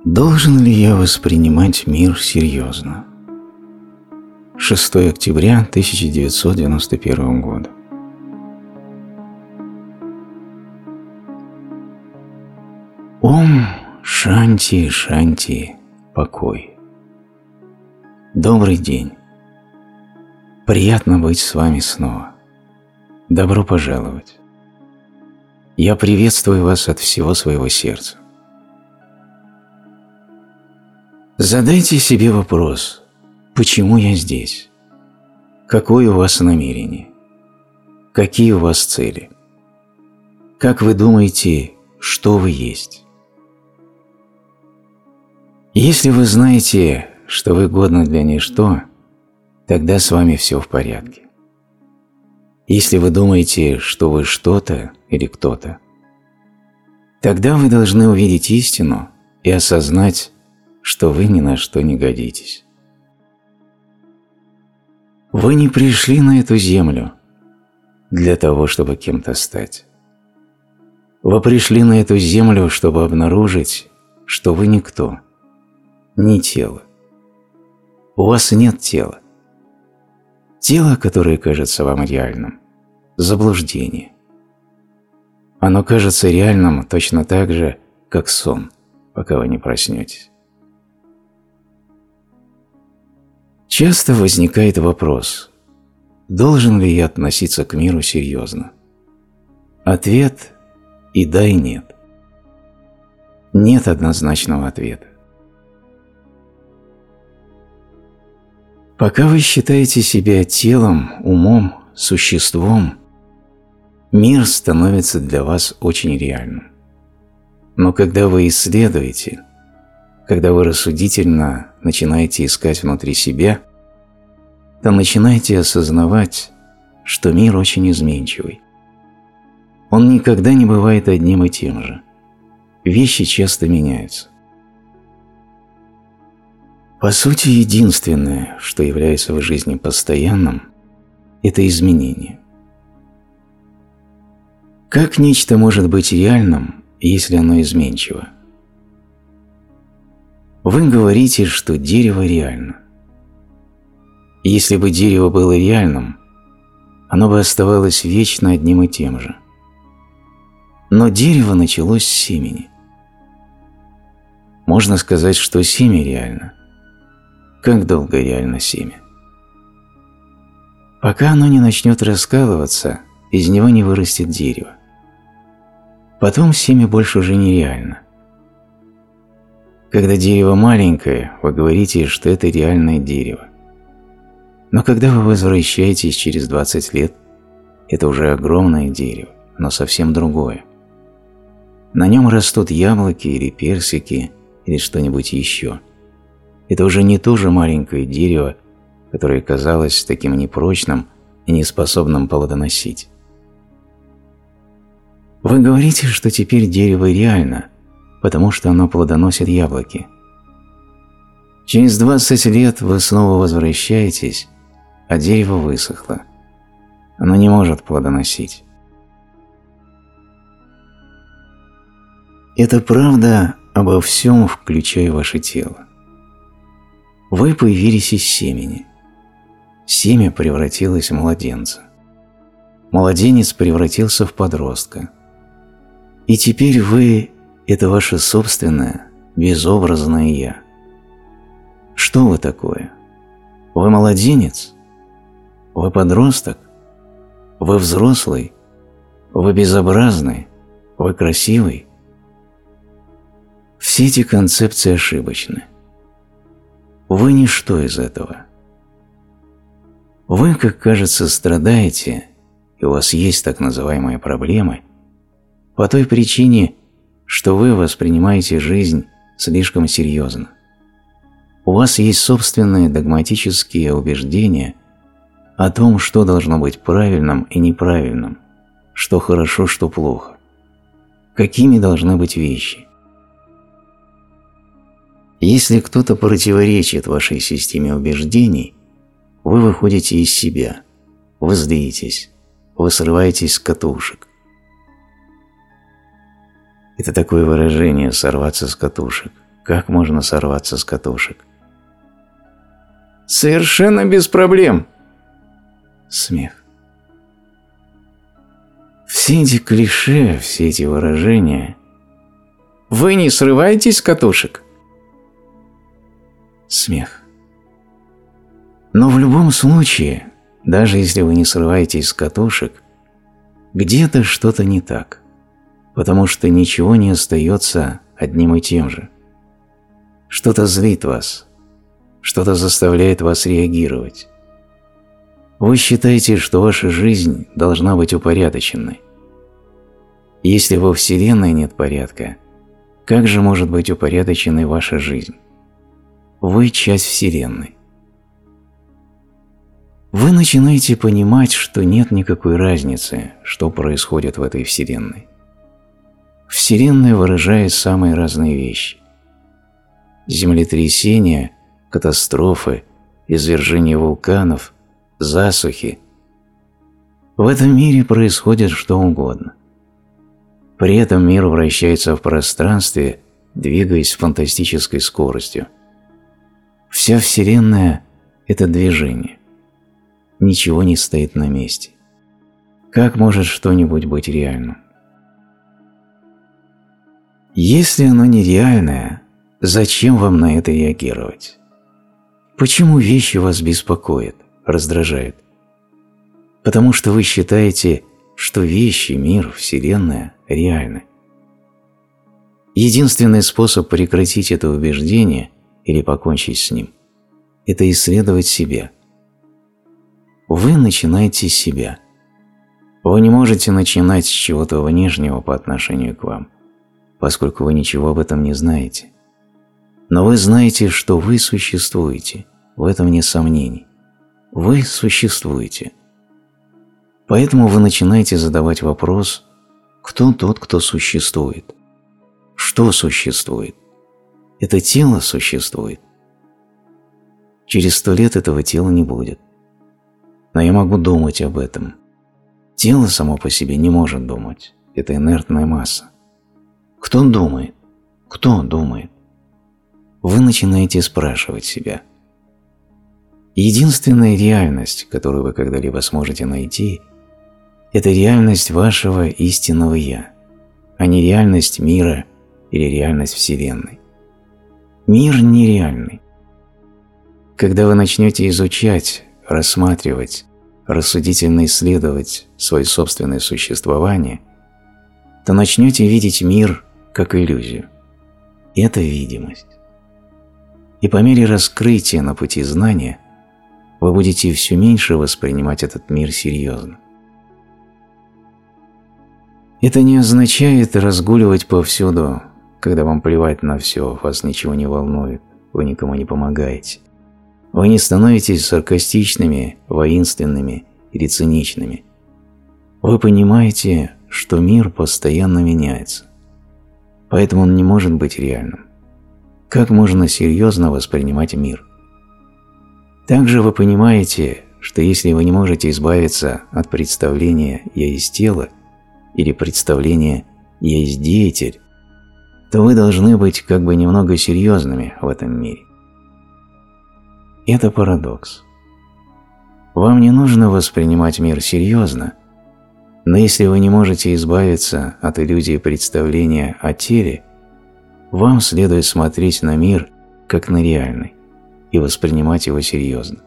Должен ли я воспринимать мир серьезно? 6 октября 1991 года. Ом Шанти Шанти, покой. Добрый день. Приятно быть с вами снова. Добро пожаловать. Я приветствую вас от всего своего сердца. Задайте себе вопрос, почему я здесь? Какое у вас намерение? Какие у вас цели? Как вы думаете, что вы есть? Если вы знаете, что вы годны для ничто, тогда с вами все в порядке. Если вы думаете, что вы что-то или кто-то, тогда вы должны увидеть истину и осознать, что вы ни на что не годитесь. Вы не пришли на эту землю для того, чтобы кем-то стать. Вы пришли на эту землю, чтобы обнаружить, что вы никто, не тело. У вас нет тела. Тело, которое кажется вам реальным – заблуждение. Оно кажется реальным точно так же, как сон, пока вы не проснетесь. Часто возникает вопрос, должен ли я относиться к миру серьезно? Ответ – и да, и нет. Нет однозначного ответа. Пока вы считаете себя телом, умом, существом, мир становится для вас очень реальным. Но когда вы исследуете, когда вы рассудительно начинаете искать внутри себя, то начинаете осознавать, что мир очень изменчивый. Он никогда не бывает одним и тем же. Вещи часто меняются. По сути, единственное, что является в жизни постоянным, это изменение. Как нечто может быть реальным, если оно изменчиво? Вы говорите, что дерево реально. Если бы дерево было реальным, оно бы оставалось вечно одним и тем же. Но дерево началось с семени. Можно сказать, что семя реально. Как долго реально семя? Пока оно не начнет раскалываться, из него не вырастет дерево. Потом семя больше уже не реально. Когда дерево маленькое, вы говорите, что это реальное дерево. Но когда вы возвращаетесь через 20 лет, это уже огромное дерево, но совсем другое. На нем растут яблоки или персики или что-нибудь еще. Это уже не то же маленькое дерево, которое казалось таким непрочным и неспособным плодоносить. Вы говорите, что теперь дерево реально, потому что оно плодоносит яблоки. Через 20 лет вы снова возвращаетесь, а дерево высохло. Оно не может плодоносить. Это правда обо всем, включая ваше тело. Вы появились из семени. Семя превратилось в младенца. Младенец превратился в подростка. И теперь вы – это ваше собственное, безобразное «я». Что вы такое? Вы младенец? Вы подросток? Вы взрослый? Вы безобразный? Вы красивый? Все эти концепции ошибочны. Вы ничто из этого. Вы, как кажется, страдаете, и у вас есть так называемые проблемы, по той причине, что вы воспринимаете жизнь слишком серьезно. У вас есть собственные догматические убеждения о том, что должно быть правильным и неправильным, что хорошо, что плохо, какими должны быть вещи. Если кто-то противоречит вашей системе убеждений, вы выходите из себя, вы злитесь, вы срываетесь с катушек. Это такое выражение «сорваться с катушек», Как можно сорваться с катушек? Совершенно без проблем. Смех. Все эти клише, все эти выражения. Вы не срываетесь с катушек? Смех. Но в любом случае, даже если вы не срываетесь с катушек, где-то что-то не так, потому что ничего не остается одним и тем же. Что-то злит вас, что-то заставляет вас реагировать. Вы считаете, что ваша жизнь должна быть упорядоченной. Если во Вселенной нет порядка, как же может быть упорядоченной ваша жизнь? Вы часть Вселенной. Вы начинаете понимать, что нет никакой разницы, что происходит в этой Вселенной. Вселенная выражает самые разные вещи. Землетрясения, катастрофы, извержения вулканов, засухи. В этом мире происходит что угодно. При этом мир вращается в пространстве, двигаясь с фантастической скоростью. Вся Вселенная – это движение. Ничего не стоит на месте. Как может что-нибудь быть реальным? Если оно нереальное, зачем вам на это реагировать? Почему вещи вас беспокоят, раздражают? Потому что вы считаете, что вещи, мир, Вселенная реальны. Единственный способ прекратить это убеждение или покончить с ним – это исследовать себя. Вы начинаете с себя. Вы не можете начинать с чего-то внешнего по отношению к вам, поскольку вы ничего об этом не знаете. Но вы знаете, что вы существуете, в этом нет сомнений. Вы существуете. Поэтому вы начинаете задавать вопрос, кто тот, кто существует? Что существует? Это тело существует. Через 100 лет этого тела не будет. Но я могу думать об этом. Тело само по себе не может думать. Это инертная масса. Кто думает? Кто думает? Вы начинаете спрашивать себя. Единственная реальность, которую вы когда-либо сможете найти, это реальность вашего истинного «Я», а не реальность мира или реальность Вселенной. Мир нереальный. Когда вы начнете изучать, рассматривать, рассудительно исследовать свое собственное существование, то начнете видеть мир как иллюзию. Это видимость. И по мере раскрытия на пути знания вы будете все меньше воспринимать этот мир серьезно. Это не означает разгуливать повсюду, когда вам плевать на все, вас ничего не волнует, вы никому не помогаете. Вы не становитесь саркастичными, воинственными или циничными. Вы понимаете, что мир постоянно меняется, поэтому он не может быть реальным. Как можно серьезно воспринимать мир? Также вы понимаете, что если вы не можете избавиться от представления «я есть тело» или представления «я есть деятель», то вы должны быть как бы немного серьезными в этом мире. Это парадокс. Вам не нужно воспринимать мир серьезно, но если вы не можете избавиться от иллюзии представления о теле, вам следует смотреть на мир как на реальный и воспринимать его серьезно.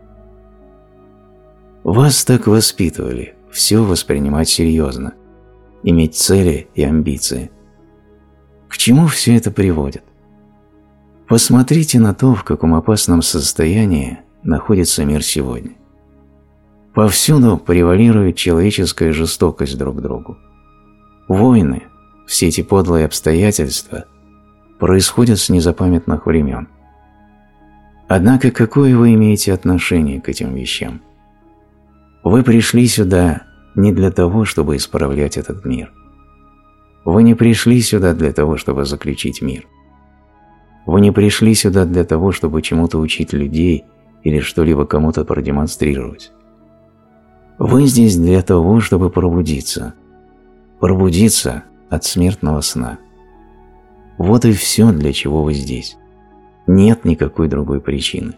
Вас так воспитывали, все воспринимать серьезно, иметь цели и амбиции. К чему все это приводит? Посмотрите на то, в каком опасном состоянии находится мир сегодня. Повсюду превалирует человеческая жестокость друг к другу. Войны, все эти подлые обстоятельства происходят с незапамятных времен. Однако какое вы имеете отношение к этим вещам? Вы пришли сюда не для того, чтобы исправлять этот мир. Вы не пришли сюда для того, чтобы заключить мир. Вы не пришли сюда для того, чтобы чему-то учить людей или что-либо кому-то продемонстрировать. Вы здесь для того, чтобы пробудиться. Пробудиться от смертного сна. Вот и все, для чего вы здесь. Нет никакой другой причины.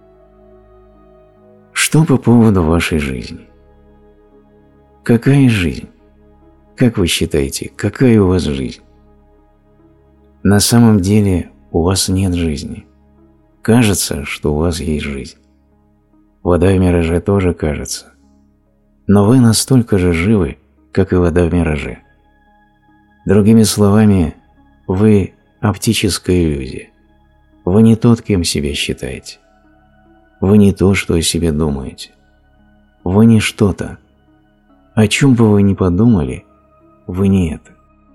Что по поводу вашей жизни? Какая жизнь? Как вы считаете, какая у вас жизнь? На самом деле у вас нет жизни. Кажется, что у вас есть жизнь. Вода в мираже тоже кажется. Но вы настолько же живы, как и вода в мираже. Другими словами, вы оптическая иллюзия. Вы не тот, кем себя считаете. Вы не то, что о себе думаете. Вы не что-то. О чем бы вы ни подумали, вы не это.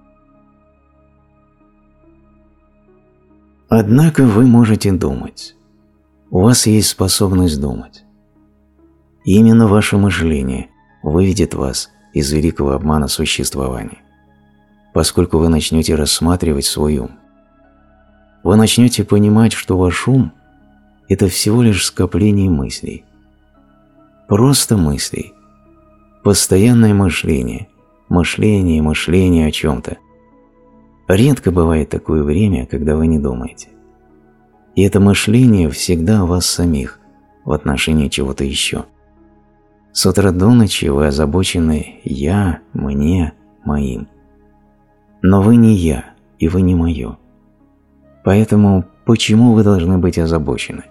Однако вы можете думать. У вас есть способность думать. И именно ваше мышление выведет вас из великого обмана существования, поскольку вы начнете рассматривать свой ум. Вы начнете понимать, что ваш ум – это всего лишь скопление мыслей. Просто мыслей. Постоянное мышление, мышление о чем-то. Редко бывает такое время, когда вы не думаете. И это мышление всегда о вас самих, в отношении чего-то еще. С утра до ночи вы озабочены «я», «мне», «моим». Но вы не «я», и вы не «моё». Поэтому почему вы должны быть озабочены?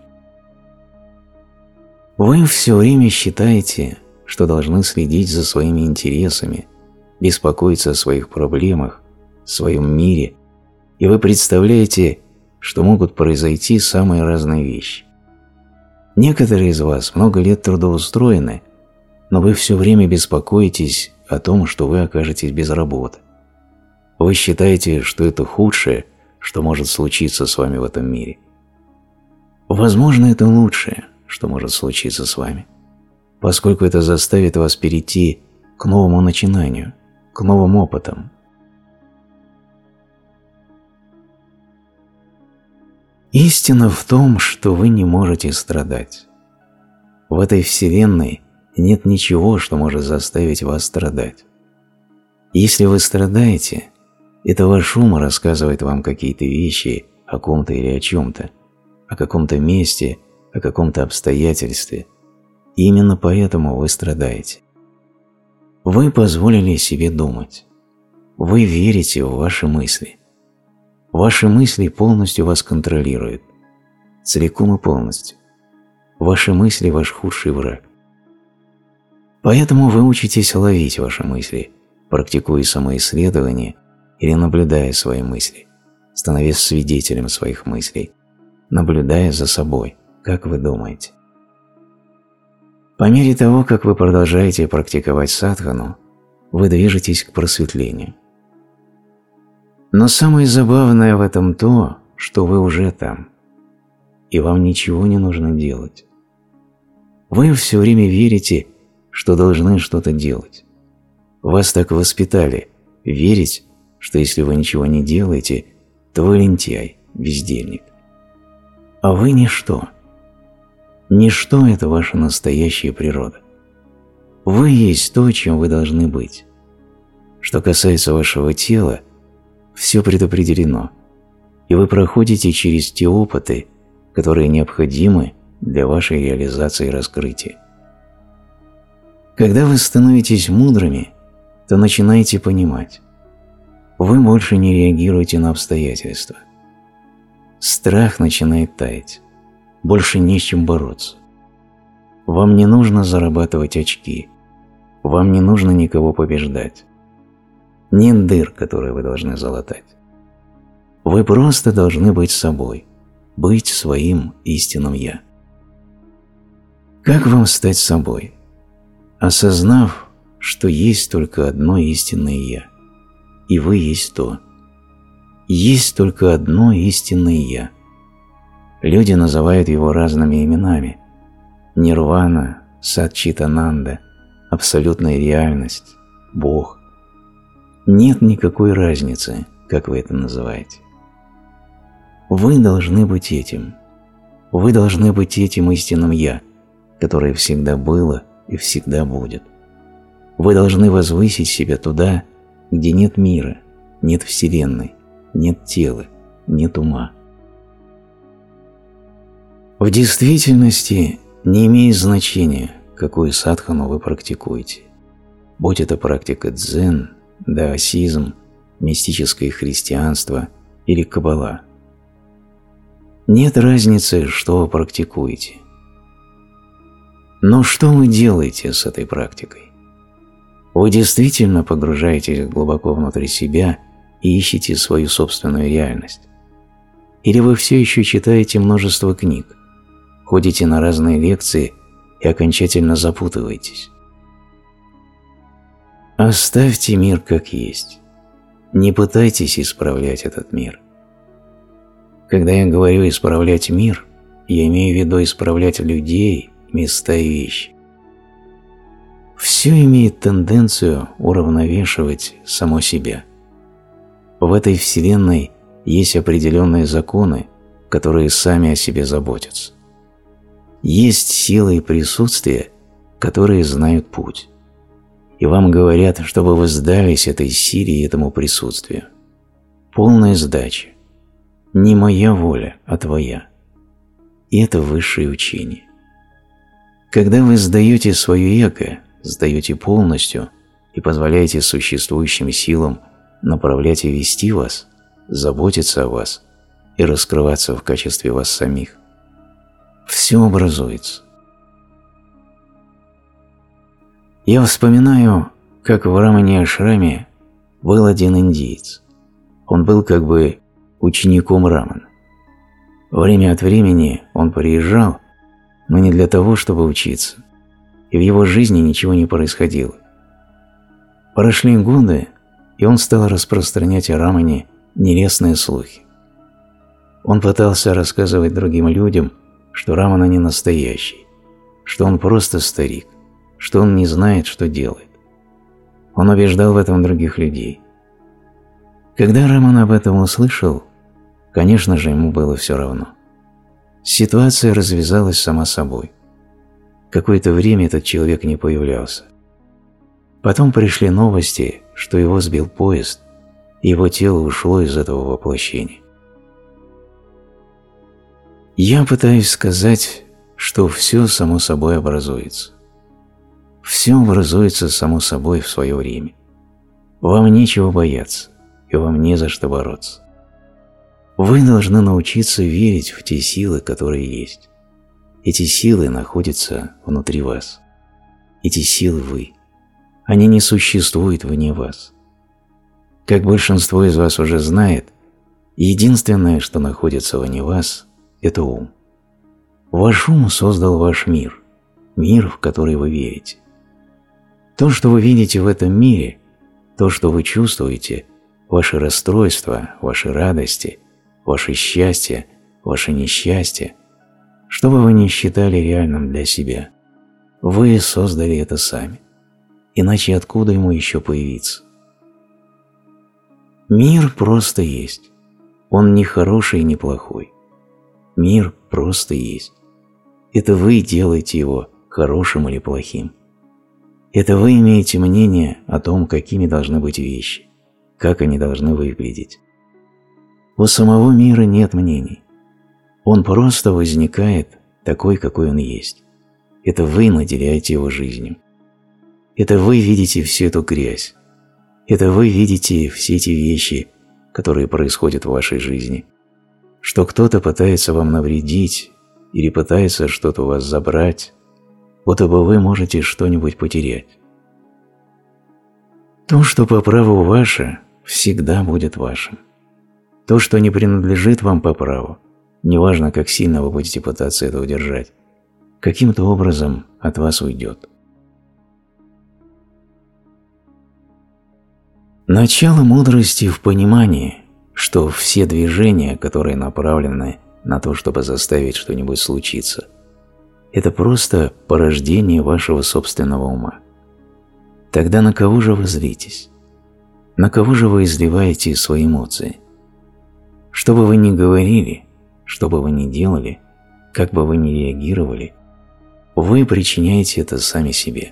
Вы все время считаете, что должны следить за своими интересами, беспокоиться о своих проблемах, в своем мире, и вы представляете, что могут произойти самые разные вещи. Некоторые из вас много лет трудоустроены, но вы все время беспокоитесь о том, что вы окажетесь без работы. Вы считаете, что это худшее, что может случиться с вами в этом мире. Возможно, это лучшее, что может случиться с вами, поскольку это заставит вас перейти к новому начинанию, к новым опытам. Истина в том, что вы не можете страдать. В этой вселенной нет ничего, что может заставить вас страдать. Если вы страдаете, это ваш ум рассказывает вам какие-то вещи о ком-то или о чем-то, о каком-то месте, о каком-то обстоятельстве. И именно поэтому вы страдаете. Вы позволили себе думать. Вы верите в ваши мысли. Ваши мысли полностью вас контролируют. Целиком и полностью. Ваши мысли – ваш худший враг. Поэтому вы учитесь ловить ваши мысли, практикуя самоисследование или наблюдая свои мысли, становясь свидетелем своих мыслей, наблюдая за собой, как вы думаете. По мере того, как вы продолжаете практиковать садхану, вы движетесь к просветлению. Но самое забавное в этом то, что вы уже там, и вам ничего не нужно делать. Вы все время верите, что должны что-то делать. Вас так воспитали верить, что если вы ничего не делаете, то вы лентяй, бездельник. А вы ничто. Ничто – это ваша настоящая природа. Вы есть то, чем вы должны быть. Что касается вашего тела, все предопределено, и вы проходите через те опыты, которые необходимы для вашей реализации и раскрытия. Когда вы становитесь мудрыми, то начинаете понимать. Вы больше не реагируете на обстоятельства. Страх начинает таять. Больше не с чем бороться. Вам не нужно зарабатывать очки. Вам не нужно никого побеждать. Нет дыр, которые вы должны залатать. Вы просто должны быть собой, быть своим истинным «Я». Как вам стать собой? Осознав, что есть только одно истинное «Я», и вы есть то. Есть только одно истинное «Я». Люди называют его разными именами. Нирвана, Сатчитананда, абсолютная реальность, Бог. Нет никакой разницы, как вы это называете. Вы должны быть этим. Вы должны быть этим истинным «Я», которое всегда было и всегда будет. Вы должны возвысить себя туда, где нет мира, нет вселенной, нет тела, нет ума. В действительности не имеет значения, какую садхану вы практикуете, будь это практика дзен, даосизм, мистическое христианство или каббала. Нет разницы, что вы практикуете. Но что вы делаете с этой практикой? Вы действительно погружаетесь глубоко внутрь себя и ищете свою собственную реальность? Или вы все еще читаете множество книг, ходите на разные лекции и окончательно запутываетесь? Оставьте мир как есть. Не пытайтесь исправлять этот мир. Когда я говорю «исправлять мир», я имею в виду исправлять людей, места и вещи. Все имеет тенденцию уравновешивать само себя. В этой вселенной есть определенные законы, которые сами о себе заботятся. Есть силы и присутствия, которые знают путь. И вам говорят, чтобы вы сдались этой силе и этому присутствию. Полная сдача. Не моя воля, а твоя. И это высшее учение. Когда вы сдаете свое эго, сдаете полностью и позволяете существующим силам направлять и вести вас, заботиться о вас и раскрываться в качестве вас самих, все образуется. Я вспоминаю, как в Рамане-ашраме был один индиец. Он был как бы учеником Рамана. Время от времени он приезжал, но не для того, чтобы учиться, и в его жизни ничего не происходило. Прошли годы, и он стал распространять о Рамане нелестные слухи. Он пытался рассказывать другим людям, что Рамана не настоящий, что он просто старик, что он не знает, что делает. Он убеждал в этом других людей. Когда Раман об этом услышал, конечно же, ему было все равно. Ситуация развязалась сама собой. Какое-то время этот человек не появлялся. Потом пришли новости, что его сбил поезд, и его тело ушло из этого воплощения. Я пытаюсь сказать, что все само собой образуется. Все образуется само собой в свое время. Вам нечего бояться, и вам не за что бороться. Вы должны научиться верить в те силы, которые есть. Эти силы находятся внутри вас. Эти силы вы. Они не существуют вне вас. Как большинство из вас уже знает, единственное, что находится вне вас, это ум. Ваш ум создал ваш мир, мир, в который вы верите. То, что вы видите в этом мире, то, что вы чувствуете, ваши расстройства, ваши радости, ваше счастье, ваше несчастье, что бы вы ни считали реальным для себя, вы создали это сами. Иначе откуда ему еще появиться? Мир просто есть. Он не хороший и не плохой. Мир просто есть. Это вы делаете его хорошим или плохим. Это вы имеете мнение о том, какими должны быть вещи, как они должны выглядеть. У самого мира нет мнений. Он просто возникает такой, какой он есть. Это вы наделяете его жизнью. Это вы видите всю эту грязь. Это вы видите все эти вещи, которые происходят в вашей жизни. Что кто-то пытается вам навредить или пытается что-то у вас забрать, будто бы вы можете что-нибудь потерять. То, что по праву ваше, всегда будет вашим. То, что не принадлежит вам по праву, неважно, как сильно вы будете пытаться это удержать, каким-то образом от вас уйдет. Начало мудрости в понимании, что все движения, которые направлены на то, чтобы заставить что-нибудь случиться, это просто порождение вашего собственного ума. Тогда на кого же вы злитесь? На кого же вы изливаете свои эмоции? Что бы вы ни говорили, что бы вы ни делали, как бы вы ни реагировали, вы причиняете это сами себе.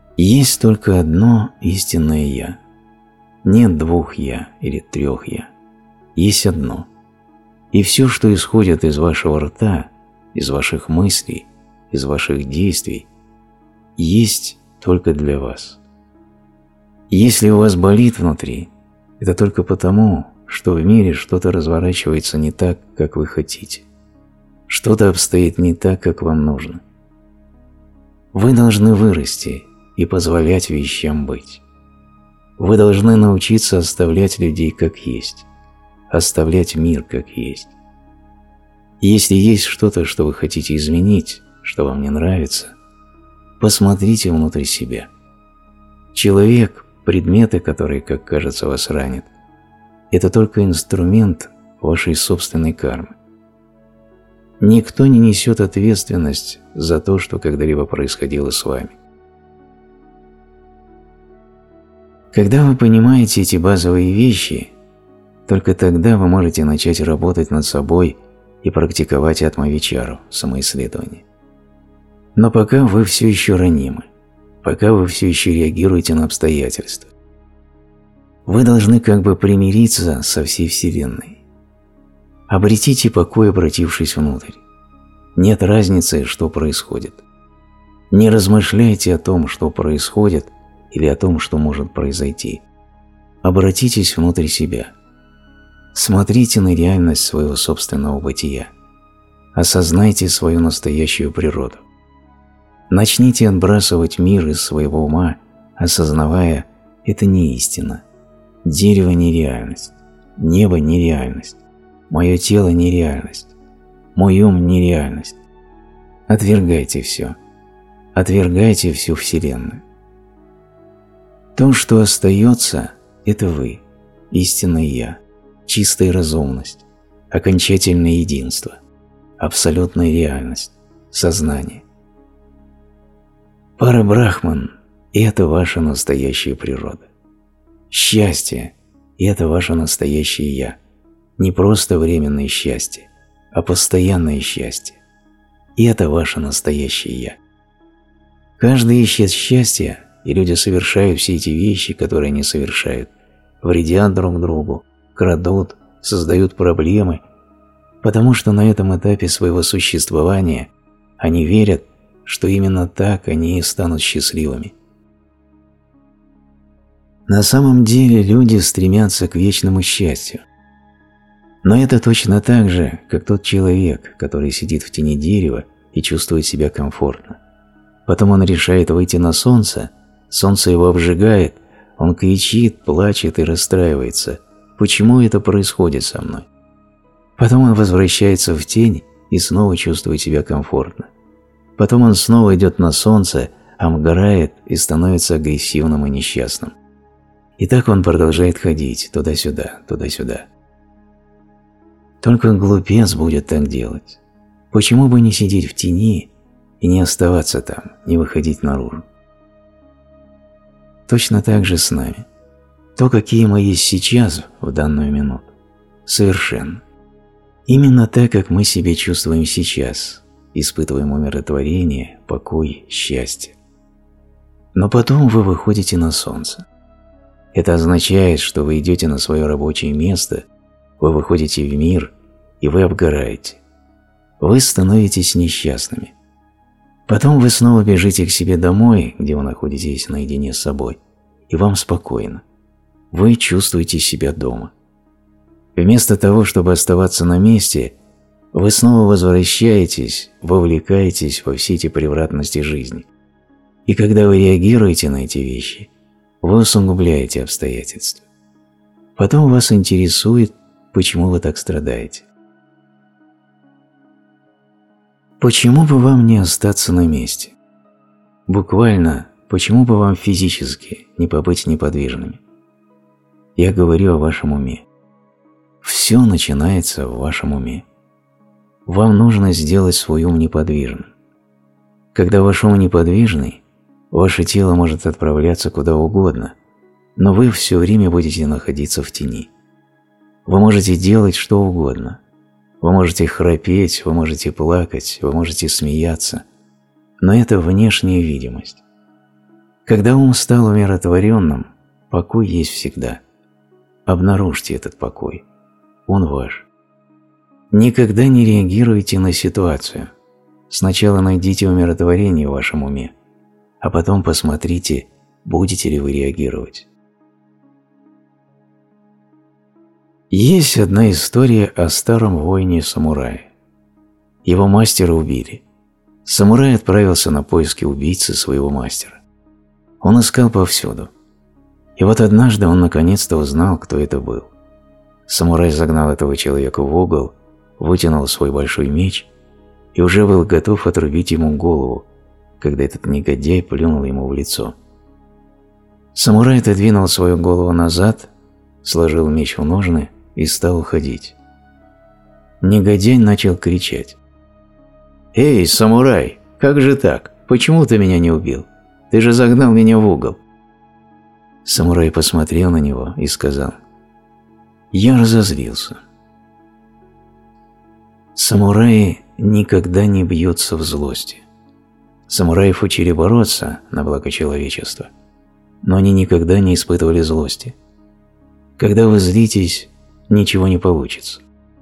Есть только одно истинное «Я». Нет двух «Я» или трех «Я». есть одно. И все, что исходит из вашего рта, из ваших мыслей, из ваших действий, есть только для вас. Если у вас болит внутри, это только потому, что в мире что-то разворачивается не так, как вы хотите. Что-то обстоит не так, как вам нужно. Вы должны вырасти и позволять вещам быть. Вы должны научиться оставлять людей как есть, оставлять мир как есть. Если есть что-то, что вы хотите изменить, что вам не нравится, посмотрите внутрь себя. Человек, предметы, которые, как кажется, вас ранят, это только инструмент вашей собственной кармы. Никто не несет ответственность за то, что когда-либо происходило с вами. Когда вы понимаете эти базовые вещи, только тогда вы можете начать работать над собой и практиковать атма-вичару, самоисследование. Но пока вы все еще ранимы, пока вы все еще реагируете на обстоятельства, вы должны как бы примириться со всей Вселенной. Обретите покой, обратившись внутрь. Нет разницы, что происходит. Не размышляйте о том, что происходит, или о том, что может произойти. Обратитесь внутрь себя. Смотрите на реальность своего собственного бытия. Осознайте свою настоящую природу. Начните отбрасывать мир из своего ума, осознавая, это не истина. Дерево – не реальность. Небо – не реальность. Мое тело – не реальность. Мой ум – не реальность. Отвергайте все. Отвергайте всю Вселенную. То, что остается – это вы, истинное Я, чистая разумность, окончательное единство, абсолютная реальность, сознание. Пара-брахман – это ваша настоящая природа. Счастье – это ваше настоящее Я. Не просто временное счастье, а постоянное счастье. И это ваше настоящее Я. Каждый ищет счастья, и люди совершают все эти вещи, которые они совершают, вредят друг другу, крадут, создают проблемы, потому что на этом этапе своего существования они верят, что именно так они и станут счастливыми. На самом деле люди стремятся к вечному счастью. Но это точно так же, как тот человек, который сидит в тени дерева и чувствует себя комфортно. Потом он решает выйти на солнце, солнце его обжигает, он кричит, плачет и расстраивается. Почему это происходит со мной? Потом он возвращается в тень и снова чувствует себя комфортно. Потом он снова идет на солнце, обгорает и становится агрессивным и несчастным. И так он продолжает ходить туда-сюда, туда-сюда. Только глупец будет так делать. Почему бы не сидеть в тени и не оставаться там, не выходить наружу? Точно так же с нами. То, какие мы есть сейчас, в данную минуту, совершенно. Именно так, как мы себя чувствуем сейчас, испытываем умиротворение, покой, счастье. Но потом вы выходите на солнце. Это означает, что вы идете на свое рабочее место, вы выходите в мир, и вы обгораете. Вы становитесь несчастными. Потом вы снова бежите к себе домой, где вы находитесь наедине с собой, и вам спокойно. Вы чувствуете себя дома. Вместо того, чтобы оставаться на месте, вы снова возвращаетесь, вовлекаетесь во все эти превратности жизни. И когда вы реагируете на эти вещи, вы усугубляете обстоятельства. Потом вас интересует, почему вы так страдаете. Почему бы вам не остаться на месте? Буквально, почему бы вам физически не побыть неподвижными? Я говорю о вашем уме. Все начинается в вашем уме. Вам нужно сделать свой ум неподвижным. Когда ваш ум неподвижный, ваше тело может отправляться куда угодно, но вы все время будете находиться в тени. Вы можете делать что угодно. Вы можете храпеть, вы можете плакать, вы можете смеяться, но это внешняя видимость. Когда ум стал умиротворенным, покой есть всегда. Обнаружьте этот покой. он ваш. Никогда не реагируйте на ситуацию. Сначала найдите умиротворение в вашем уме, а потом посмотрите, будете ли вы реагировать. Есть одна история о старом воине-самурае. Его мастера убили. Самурай отправился на поиски убийцы своего мастера. Он искал повсюду. И вот однажды он наконец-то узнал, кто это был. Самурай загнал этого человека в угол, вытянул свой большой меч и уже был готов отрубить ему голову, когда этот негодяй плюнул ему в лицо. Самурай отодвинул свою голову назад, сложил меч в ножны и стал уходить. Негодяй начал кричать: «Эй, самурай, как же так? Почему ты меня не убил? Ты же загнал меня в угол». Самурай посмотрел на него и сказал: «Я разозлился». Самураи никогда не бьются в злости. Самураев учили бороться на благо человечества, но они никогда не испытывали злости. Когда вы злитесь, ничего не получится.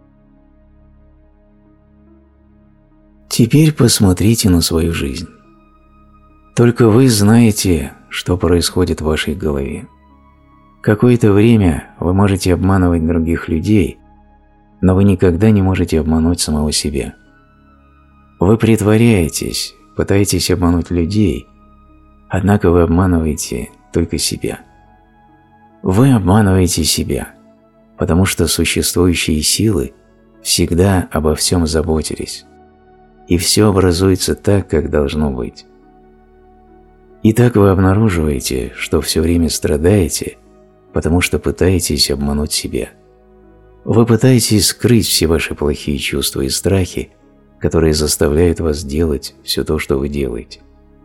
Теперь посмотрите на свою жизнь. Только вы знаете, что происходит в вашей голове. Какое-то время вы можете обманывать других людей, но вы никогда не можете обмануть самого себя. Вы притворяетесь, пытаетесь обмануть людей, однако вы обманываете только себя. Вы обманываете себя, потому что существующие силы всегда обо всем заботились, и все образуется так, как должно быть. Итак, вы обнаруживаете, что все время страдаете, потому что пытаетесь обмануть себя. Вы пытаетесь скрыть все ваши плохие чувства и страхи, которые заставляют вас делать все то, что вы делаете.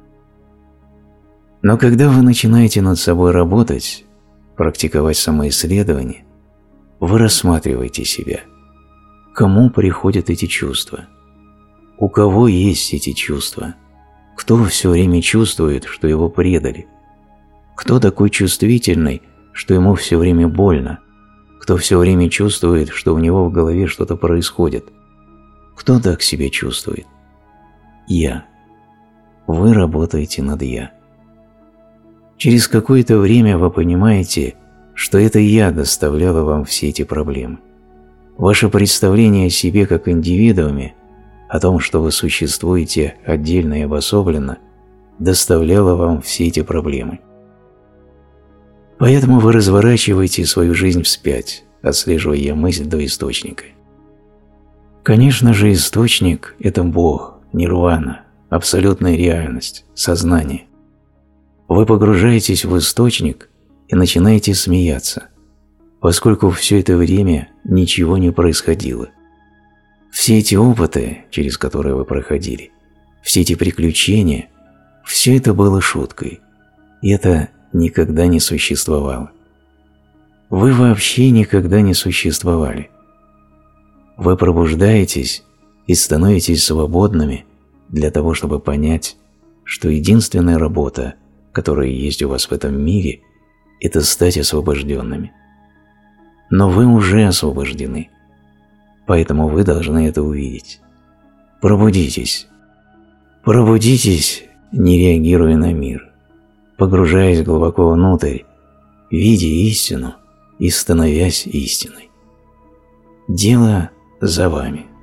Но когда вы начинаете над собой работать, практиковать самоисследование, вы рассматриваете себя. Кому приходят эти чувства? У кого есть эти чувства? Кто все время чувствует, что его предали? Кто такой чувствительный, что ему все время больно? Кто все время чувствует, что у него в голове что-то происходит? Кто так себя чувствует? Я. Вы работаете над «я». Через какое-то время вы понимаете, что это «я» доставляло вам все эти проблемы. Ваше представление о себе как индивидууме, о том, что вы существуете отдельно и обособленно, доставляло вам все эти проблемы. Поэтому вы разворачиваете свою жизнь вспять, отслеживая мысль до источника. Конечно же, источник – это Бог, нирвана, абсолютная реальность, сознание. Вы погружаетесь в источник и начинаете смеяться, поскольку все это время ничего не происходило. Все эти опыты, через которые вы проходили, все эти приключения – все это было шуткой, и это никогда не существовало. Вы вообще никогда не существовали. Вы пробуждаетесь и становитесь свободными для того, чтобы понять, что единственная работа, которая есть у вас в этом мире, это стать освобожденными. Но вы уже освобождены, поэтому вы должны это увидеть. Пробудитесь. Пробудитесь, не реагируя на мир, погружаясь глубоко внутрь, видя истину и становясь истиной. Дело за вами.